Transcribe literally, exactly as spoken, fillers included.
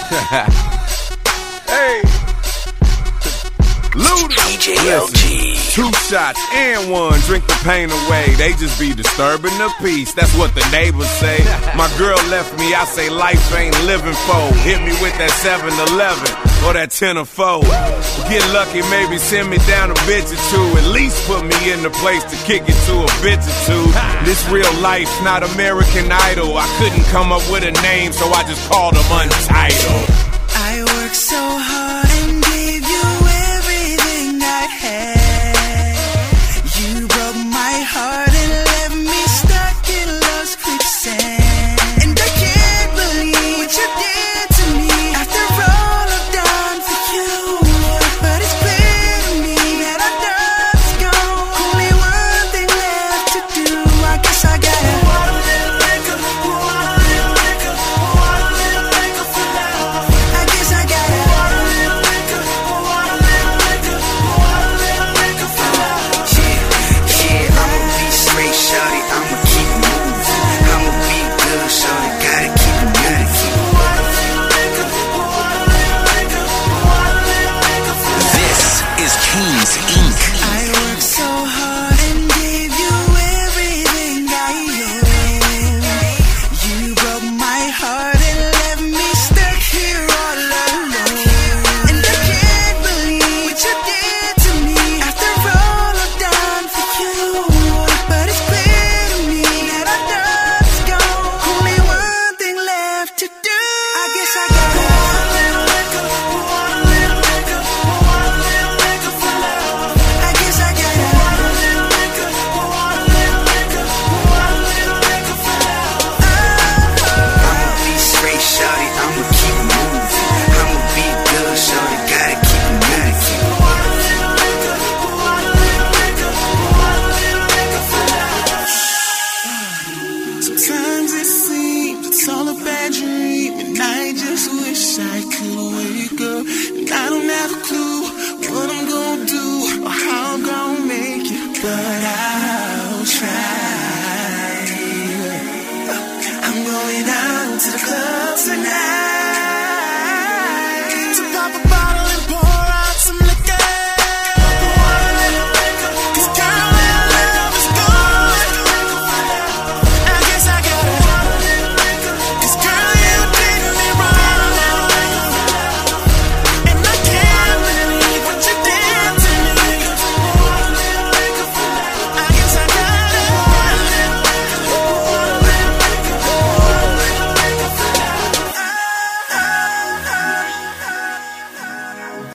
Hey, Luda. D J L G. Two shots and one, drink the pain away. They just be disturbing the peace, that's what the neighbors say. My girl left me, I say life ain't living for. Hit me with that seven eleven or that ten or four. Get lucky, maybe send me down a bitch or two. At least put me in the place to kick it to a bitch or two. This real life, not American Idol. I couldn't come up with a name, so I just called them Untitled. I worked so hard and gave you everything I had. You broke my heart and left me stuck in love's quicksand. And I can't believe what you did to me after all I've done for you. But it's clear to me that our love's gone. Only one thing left to do. I guess I gotta pour a little liquor, pour a little liquor, pour a little liquor for love. I guess I gotta pour a little liquor, pour a little liquor, pour a little liquor for love. Yeah, yeah, I'ma be straight, shawty, I'ma keep it moving. I'ma be good, shawty, gotta keep it good. This is Kings Incorporated. I worked so hard and gave you everything I own. You broke my heart and left me stuck here all alone. And I can't believe what you did to me after all I've done for you. But it's clear to me that our love's gone. Only one thing left to do. I guess I gotta pour a little liquor, pour a little liquor, pour a little liquor for love. I guess I gotta pour a little liquor, pour a little liquor, pour a little liquor for love. I'ma be straight, shawty, I'ma